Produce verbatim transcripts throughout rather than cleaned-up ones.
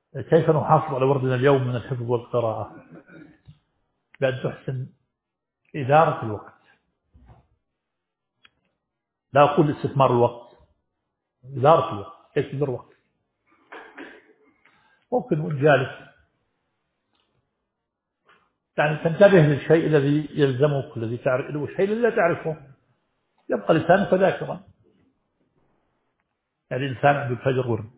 كيف نحافظ على وردنا اليوم من الحفظ والقراءة؟ بأن تحسن إدارة الوقت. لا أقول استثمار الوقت، إدارة الوقت، كيف تدير وقت. ممكن وأنت جالس يعني تنتبه للشيء الذي يلزمك، الذي تعرف، والشيء الذي لا تعرفه يبقى لسانك ذاكرا. يعني الإنسان عنده الفجر ورد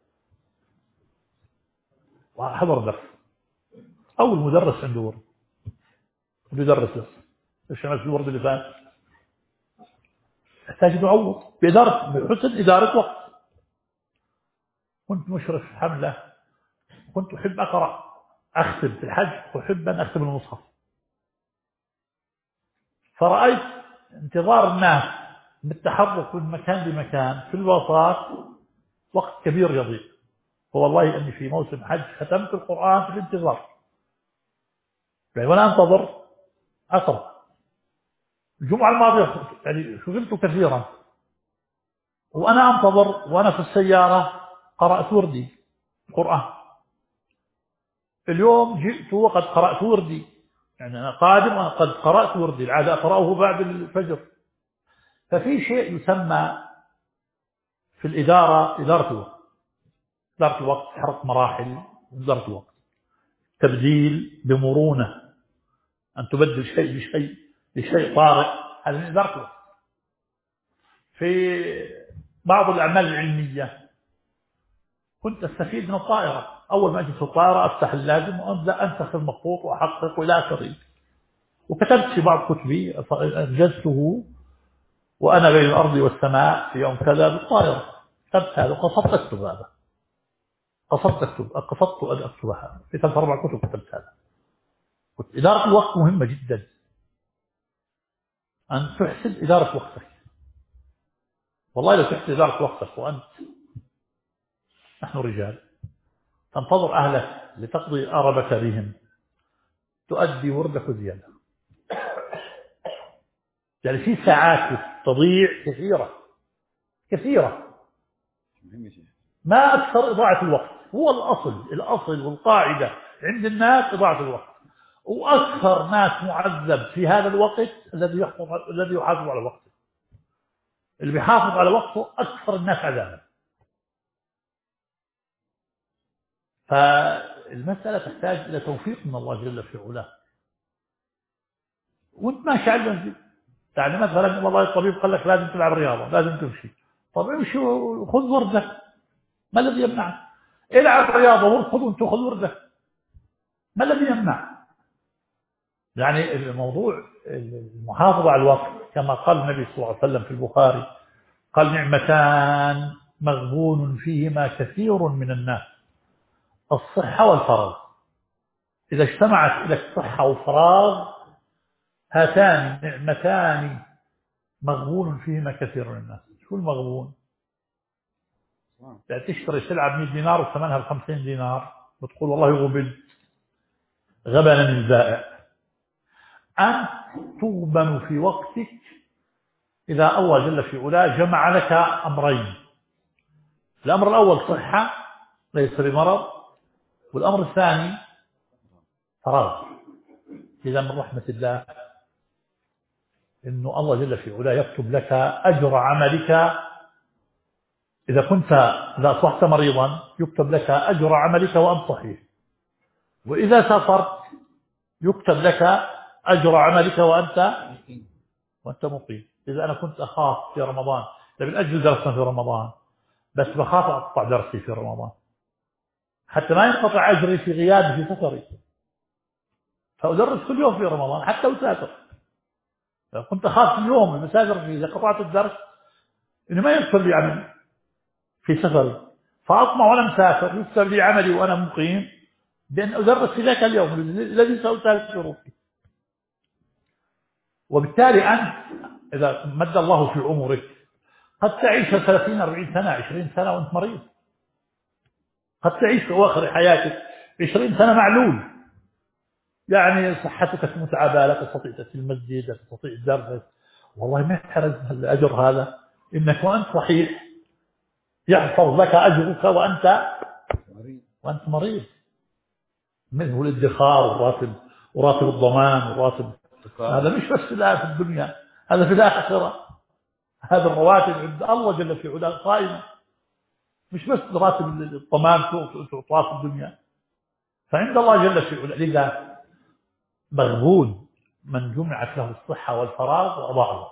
وحضر درس، أو المدرس عنده ورد ويدرس له، ايش عمل في الورد اللي فات؟ يحتاج تعوض بإدارة، بحسن إدارة وقت. كنت مشرف حملة، كنت أحب أقرأ، أختم في الحج، أحب أن أختم المصحف. فرأيت انتظار الناس بالتحرك من مكان لمكان في الوساط وقت كبير يضيع. فوالله أني في موسم حج ختمت القرآن في الانتظار، يعني وأنا أنتظر أقرأ. الجمعة الماضية يعني شغلت كثيرا وأنا أنتظر، وأنا في السيارة قرأت وردي قرآن. اليوم جئت وقد قرأت وردي، يعني أنا قادم وأنا قد قرأت وردي، العادة أقرأه بعد الفجر. ففي شيء يسمى في الإدارة إدارة الوقت. إدارة الوقت حرق مراحل إدارة الوقت، تبديل بمرونة، أن تبدل شيء بشيء بشيء طارئ، هذا من إدارة الوقت. في بعض الأعمال العلمية كنت أستفيد من الطائرة، أول ما أجي في الطائرة أفتح اللازم وأبدأ أنسخ المخطوط وأحقق إلى آخره. وكتبت في بعض كتبي أنجزته وأنا بين الأرض والسماء في يوم كذا بالطائرة، كتبت هذا وقصدت أكتب هذا، قصدت أكتب قصدت أن أكتب هذا في ثلاث أربع كتب كتبت هذا. إدارة الوقت مهمة جدا، أن تحسن إدارة وقتك. والله لو تحسن إدارة وقتك وأنت، نحن رجال، تنتظر أهلك لتقضي أربك بهم، تؤدي وردك زيادة. يعني في ساعات تضيع كثيرة كثيرة، ما أكثر إضاعة الوقت. هو الأصل الأصل والقاعدة عند الناس إضاعة الوقت، وأكثر ناس معذب في هذا الوقت الذي يحافظ الذي يحافظ على وقته. اللي بيحافظ على وقته أكثر الناس عذابا. فالمسألة تحتاج إلى توفيق من الله جل في علاه. وانت ماشي على المسجد، يعني مثلا والله الطبيب قال لك لازم تلعب رياضة، لازم تمشي، طب امشي وخذ وردك، ما الذي يمنعك؟ العب رياضة واركض وانت خذ وردك، ما الذي يمنع؟ يعني الموضوع المحافظة على الوقت كما قال النبي صلى الله عليه وسلم في البخاري، قال نعمتان مغبون فيهما كثير من الناس، الصحة والفراغ. إذا اجتمعت لك صحة وفراغ، هاتان نعمتان مغبون فيهما كثير من الناس. شو المغبون؟ يعني تشتري سلعة ب مئة دينار وثمنها ب خمسين دينار وتقول والله غبنت، غبنا البائع. أنت تغبن في وقتك إذا الله جل في علاه جمع لك أمرين. الأمر الأول صحة ليس بمرض، والأمر الثاني فراغ. إذا من رحمة الله إنه الله جل في علاه يكتب لك أجر عملك. إذا كنت إذا أصبحت مريضا يكتب لك أجر عملك وأنت صحيح، وإذا سافرت يكتب لك أجر عملك وأنت وأنت مقيم. إذا أنا كنت أخاف في رمضان، لمن أجل درسنا في رمضان، بس بخاف أقطع درسي في رمضان حتى ما ينقطع أجري في غيابي في سفري، فأدرس كل يوم في رمضان حتى أسافر. كنت أخاف اليوم المسافر فيه إذا قطعت الدرس إنه ما يكتب لي عملي في سفري، فأطمع وأنا مسافر يكتب لي عملي وأنا مقيم بأن أدرس في ذاك اليوم الذي سأسافر فيه. وبالتالي أنت إذا مد الله في عمرك قد تعيش ثلاثين أربعين سنة عشرين سنة وأنت مريض، قد تعيش في أواخر حياتك عشرين سنة معلول، يعني صحتك متعبة، لا تستطيع تأتي المسجد، لا تستطيع الدرس. والله ما يحرز الأجر هذا، إنك وأنت صحيح يحفظ لك أجرك وأنت وأنت مريض، منه الادخار وراتب وراتب الضمان وراتب. هذا مش بس في الدنيا، هذا في الآخرة. هذا الرواتب عند الله جل في علاه قائمة، مش بس راتب الضمان تعطى في الدنيا، فعند الله جل في علاه. لذا مغبون من جمعت له الصحة والفراغ وأضاع الوقت.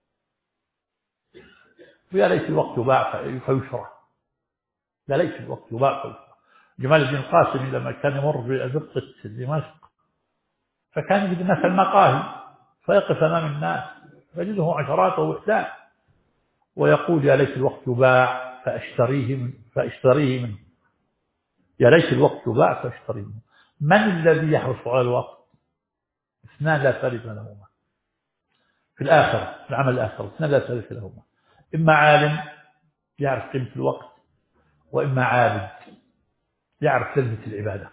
ويا ليت الوقت يباع فيشرى، لا ليت الوقت يباع فيشرى. جمال الدين القاسمي لما كان يمر بأزقة دمشق فكان يجد الناس المقاهي، فيقف أمام الناس فيجده عشرات ووحدات ويقول يا ليت الوقت يباع فأشتريه من فأشتريه منه، يا ليت الوقت يباع فأشتريه منه. من الذي يحرص على الوقت؟ اثنان لا ثالث لهما في الآخرة، في العمل الآخر اثنان لا ثالث لهما، إما عالم يعرف قيمة الوقت، وإما عابد يعرف لذة العبادة.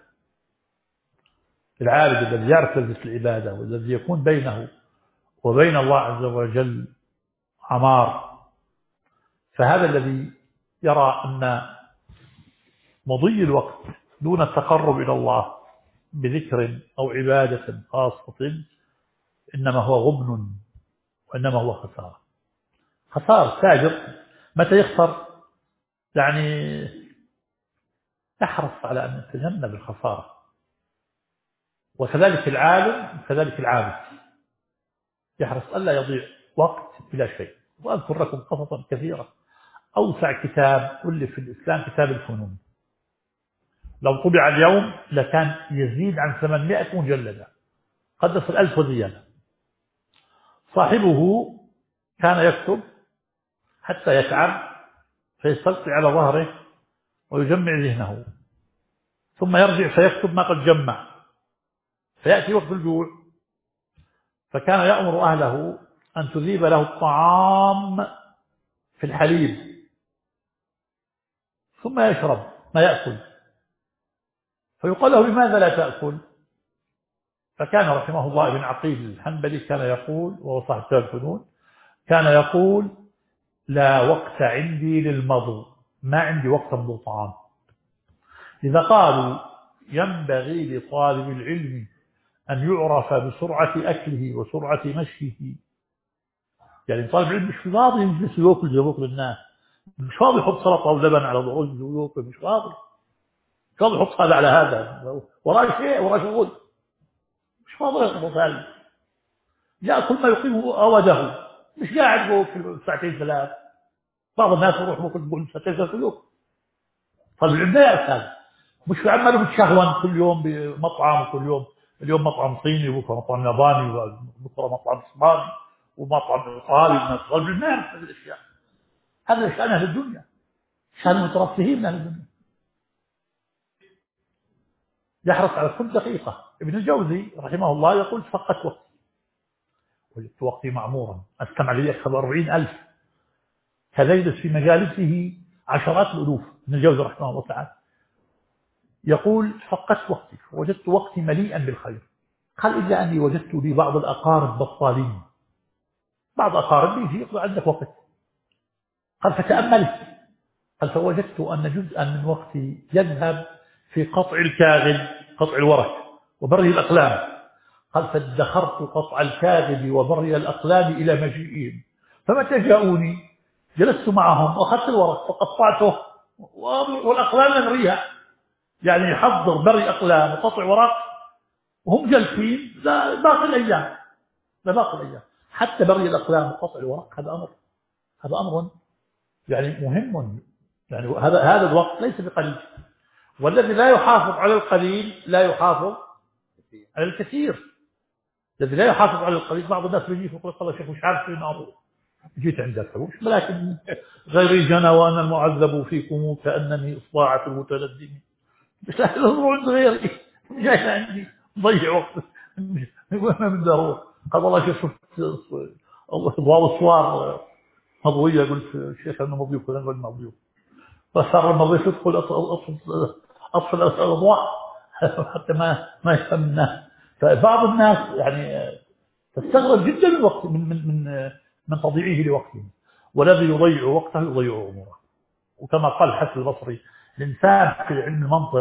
العابد الذي يعرف لذة العبادة والذي يكون بينه وبين الله عز وجل عمار، فهذا الذي يرى أن مضي الوقت دون التقرب إلى الله بذكر أو عبادة خاصة إنما هو غبن وإنما هو خسارة. خسارة تاجر متى يخسر يعني يحرص على أن يتجنب الخسارة، وكذلك العالم كذلك العابد يحرص ألا يضيع وقت بلا شيء. وأذكر لكم قصصا كثيرة. أوسع كتاب ألف في الإسلام كتاب الفنون، لو طبع اليوم لكان يزيد عن ثمانمائة مجلدة، قد يصل ألف وزيادة. صاحبه كان يكتب حتى يتعب فيستلقي على ظهره ويجمع ذهنه، ثم يرجع فيكتب ما قد جمع، فيأتي وقت الجوع فكان يأمر أهله أن تذيب له الطعام في الحليب ثم يشرب ما يأكل، فيقال له لماذا لا تأكل؟ فكان رحمه الله ابن عقيل الحنبلي كان يقول، وهو صاحب كتاب الفنون، كان يقول لا وقت عندي للمضغ، ما عندي وقت أمضغ طعام. إذا قالوا ينبغي لطالب العلم أن يعرف بسرعة أكله وسرعة مشيه، يعني طالب العلم مش فاضي يجلس ويأكل زي بكل الناس، مش فاضي يحط سلطة ولبن على ضغوط ويأكل، مش فاضي مش فاضي يحط هذا على هذا، وراه شيء وراه شغل، مش فاضي يحط هذا، يأكل ما يقيمه أوده، مش قاعد يأكل ساعتين ثلاث. بعض الناس يروح يأكل ساعتين ثلاث ويأكل. طالب العلم لا يعرف هذا، مش في عمله بتشهون كل يوم بمطعم، وكل يوم اليوم مطعم صيني وبكره مطعم ياباني وبكره مطعم اسباني ومطعم ايطالي. طالب العلم ما يعرف هذه الاشياء، هذا شأن اهل الدنيا، شأن المترفهين من اهل الدنيا. يحرص على كل دقيقة. ابن الجوزي رحمه الله يقول فقدت وقتي وجدت وقتي معمورا، استمع لي أكثر من أربعين ألف، كذا يجلس في مجالسه عشرات الألوف. ابن الجوزي رحمه الله تعالى يقول فقدت وقتي وجدت وقتي مليئا بالخير. قال إلا أني وجدت لي بعض الأقارب بطالين، بعض أقارب يجي يقول عندك وقت. قال فتأملت، قال فوجدت أن جزءا من وقتي يذهب في قطع الكاغد، قطع الورق وبري الأقلام. قال فادخرت قطع الكاغد وبري الأقلام إلى مجيئهم، فمتى جاءوني جلست معهم وأخذت الورق فقطعته والأقلام نريها، يعني يحضر بري أقلام وقطع ورق وهم جالسين لا باقي الأيام، لا باقي الأيام حتى بري الأقلام وقطع الورق. هذا أمر هذا أمر يعني مهم، يعني هذا هذا الوقت ليس بقليل، والذي لا يحافظ على القليل لا يحافظ على الكثير. الذي لا يحافظ على القليل، بعض الناس بيجي يقول والله شيخ مش عارف فين أروح، جيت عندك ولكن غيري جنى وأنا المعذب فيكم كأنني إصباعة المتلدم، مش لا أروح عند غيري جاي عندي ضيع وقت يقول أنا من ضرورة. قال والله شوف شفت أضواء الصوار مضوية، قلت الشيخ أنه مضيوف ولا قلت مضيوف، فصار المضيف يدخل أطفل أطفل الأضواء حتى ما ما يفهم الناس. فبعض الناس يعني تستغرب جدا من وقت من من من من تضييعه لوقته، والذي يضيع وقته يضيع أموره. وكما قال الحسن البصري الإنسان في علم المنطق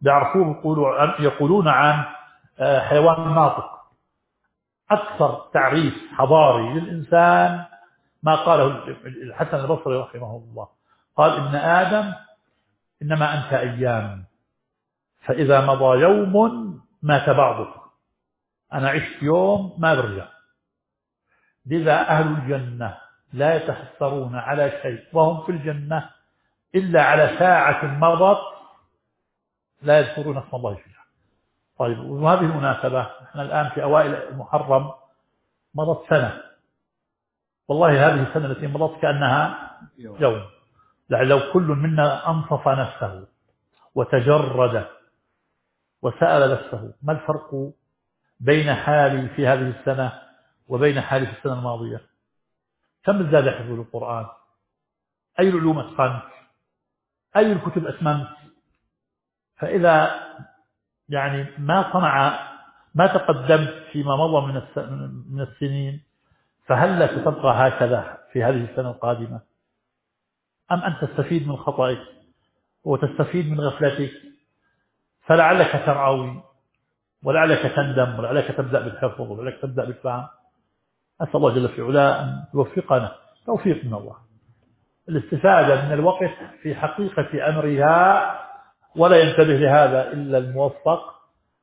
بيعرفوه يقولوا يقولون عن حيوان ناطق. أكثر تعريف حضاري للإنسان ما قاله الحسن البصري رحمه الله، قال إن آدم إنما أنت أيام، فإذا مضى يوم مات بعضك. أنا عشت يوم ما برجع. لذا أهل الجنة لا يتحسرون على شيء وهم في الجنة إلا على ساعة مضت لا يذكرون اسم الله فيها. طيب، وهذه المناسبة احنا الآن في أوائل المحرم، مضت سنة، والله هذه السنة التي مضت كأنها يوم. لو كل منا أنصف نفسه وتجرد وسأل نفسه ما الفرق بين حالي في هذه السنة وبين حالي في السنة الماضية؟ كم زاد حفظ القرآن؟ أي العلوم أتقنت؟ أي الكتب أتممت؟ فإذا يعني ما صنع ما تقدمت فيما مضى من من السنين، فهل لا ستبقى هكذا في هذه السنة القادمة؟ أم أن تستفيد من خطأك وتستفيد من غفلتك، فلعلك ترعوي ولعلك تندم ولعلك تبدأ بالحفظ ولعلك تبدأ بالفهم. أسأل الله جل في علاه أن يوفقنا توفيق من الله الاستفادة من الوقت في حقيقة أمرها، ولا ينتبه لهذا إلا الموفق.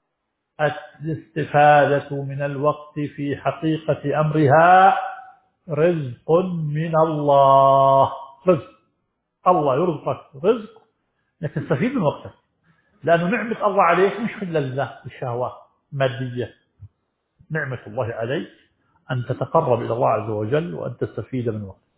الاستفادة من الوقت في حقيقة أمرها رزق من الله. رزق الله يرزقك رزق انك تستفيد من وقتك، لأنه نعمة الله عليك مش في اللذة الشهوة مادية. نعمة الله عليك أن تتقرب إلى الله عز وجل وأن تستفيد من وقتك.